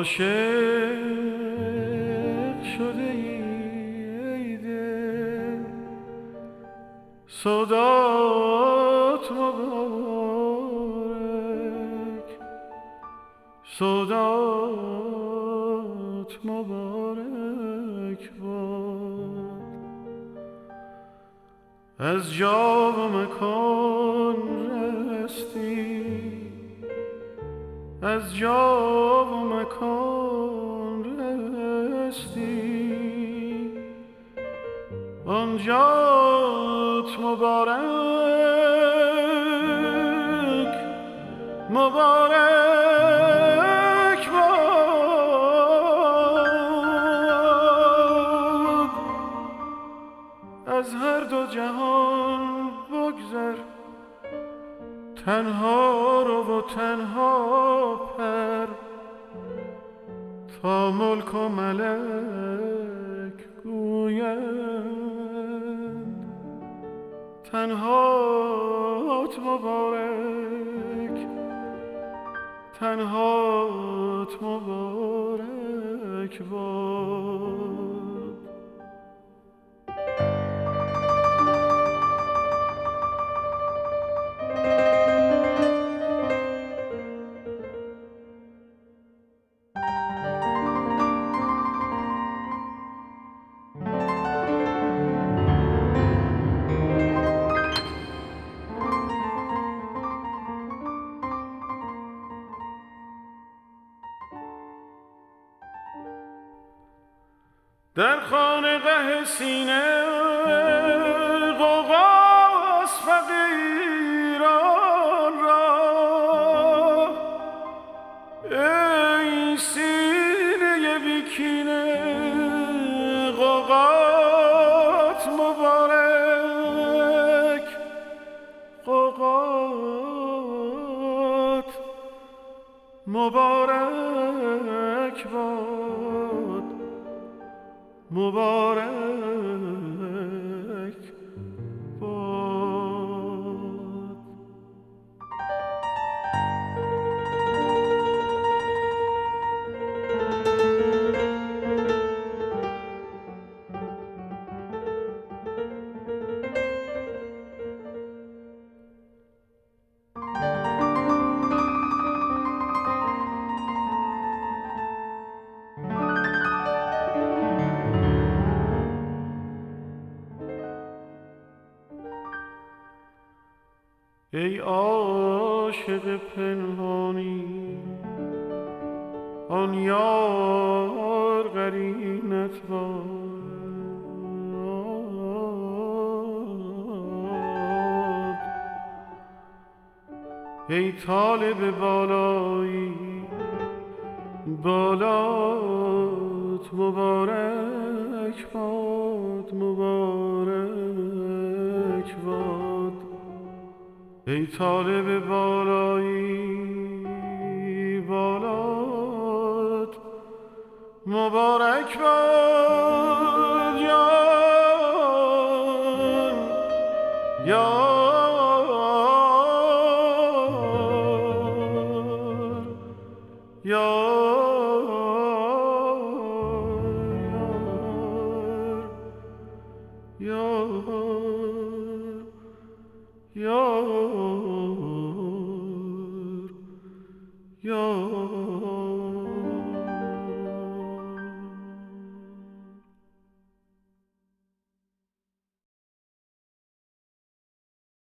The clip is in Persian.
عاشق شده ای دل صدات مبارک صدات مبارک باد از جا و مکان رستی از جا و مکان رستی آنجات مبارک مبارک باد از هر دو جهان بگذر تنها رو و تنها پر تا ملک و ملک گویند تنهات مبارک تنهات مبارک باد در خانقه سینه غوغاست فقیران را ای سینه بیکینه غوغات مبارک غوغات مبارک باد مبارک باد ای عاشق پنهانی آن یار قرینت باد ای طالب بالایی بالات مبارک باد مبارک باد ای طالب بالایی بالات مبارک باد یار یار یار یار یار